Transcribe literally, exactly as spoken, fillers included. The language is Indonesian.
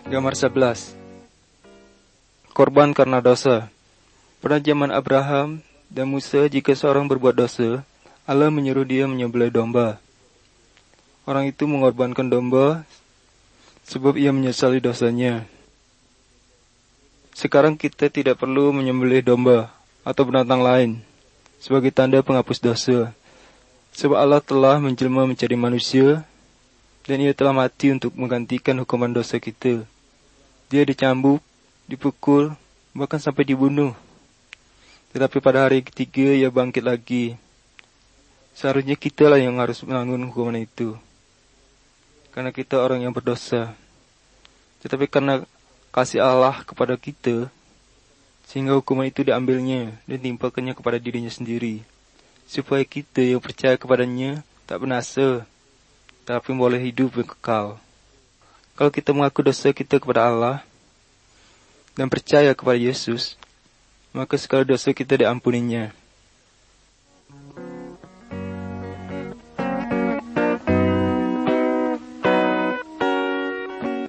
Gambar sebelas. Korban karena dosa. Pada zaman Abraham dan Musa, jika seorang berbuat dosa, Allah menyuruh dia menyembelih domba. Orang itu mengorbankan domba sebab ia menyesali dosanya. Sekarang kita tidak perlu menyembelih domba atau binatang lain sebagai tanda penghapus dosa, sebab Allah telah menjelma menjadi manusia dan ia telah mati untuk menggantikan hukuman dosa kita. Dia dicambuk, dipukul, bahkan sampai dibunuh. Tetapi pada hari ketiga ia bangkit lagi. Seharusnya kitalah yang harus menanggung hukuman itu, karena kita orang yang berdosa. Tetapi karena kasih Allah kepada kita, sehingga hukuman itu diambilnya dan timpakannya kepada dirinya sendiri, supaya kita yang percaya kepadanya tak binasa, tapi boleh hidup yang kekal. Kalau kita mengaku dosa kita kepada Allah dan percaya kepada Yesus, maka segala dosa kita diampuninya.